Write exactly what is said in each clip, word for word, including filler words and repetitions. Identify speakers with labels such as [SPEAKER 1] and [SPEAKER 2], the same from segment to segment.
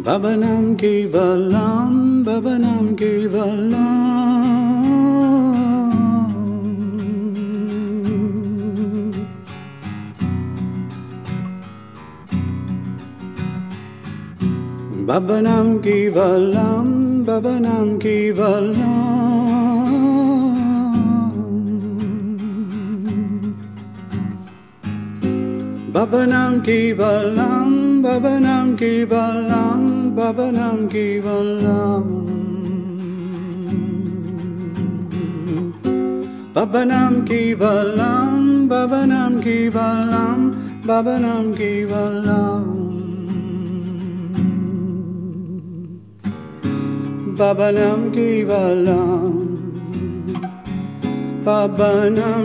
[SPEAKER 1] Babanam Kevalam, Babanam Kevalam. Babanam Kevalam, Babanam Kevalam. Babanam Kevalam, Babanam Kevalam, Babanam Kevalam. Babanam Kevalam, Babanam Kevalam, Babanam Kevalam. Babanam Kevalam, Babanam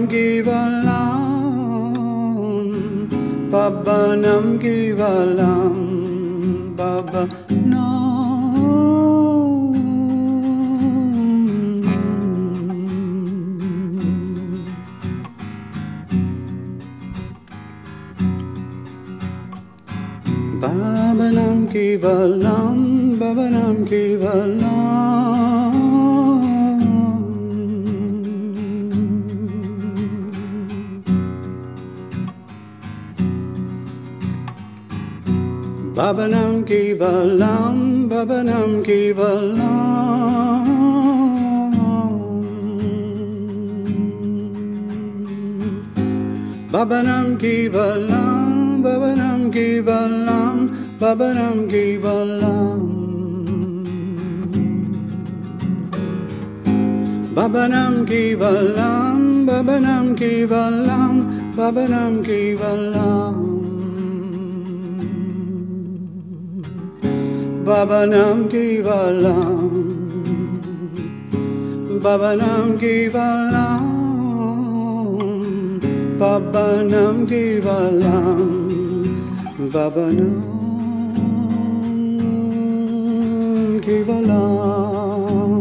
[SPEAKER 1] Kevalam, Babanam Kevalam, Babanam. Babanam Kevalam, Babanam Kevalam. Babanam Kevalam, Babanam Kevalam. Babanam Kevalam, Babanam Kevalam, Babanam Kevalam. Babanam Kevalam, Babanam Kevalam, Babanam Kevalam. Babanam Kevalam, Babanam Kevalam, Babanam Kevalam, Babanam Kevalam.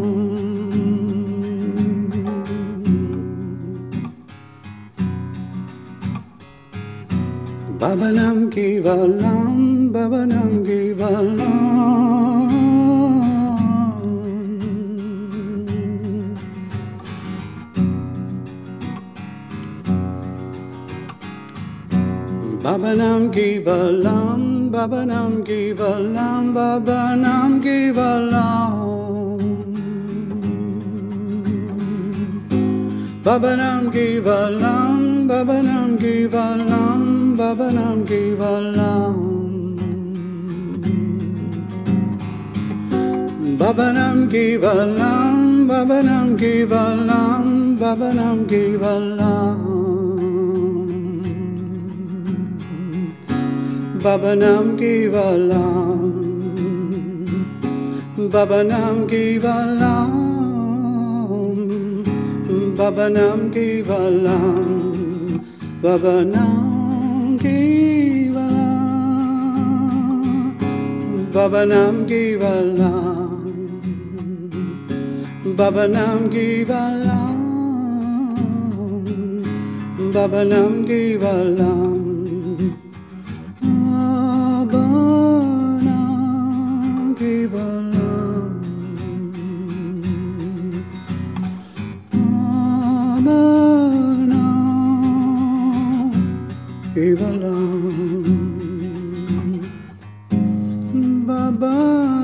[SPEAKER 1] Babanam Kevalam, Babanam Kevalam. Babanam Kevalam, Babanam Kevalam, Babanam Kevalam. Babanam Kevalam, Babanam Kevalam, Babanam Kevalam. Babanam Kevalam, Babanam Kevalam, Babanam Kevalam. Babanam Kevalam, Babanam Kevalam, Babanam Kevalam, Babanam Kevalam, Babanam Kevalam, Babanam Kevalam, Babanam Kevalam. Kevalam, Baba.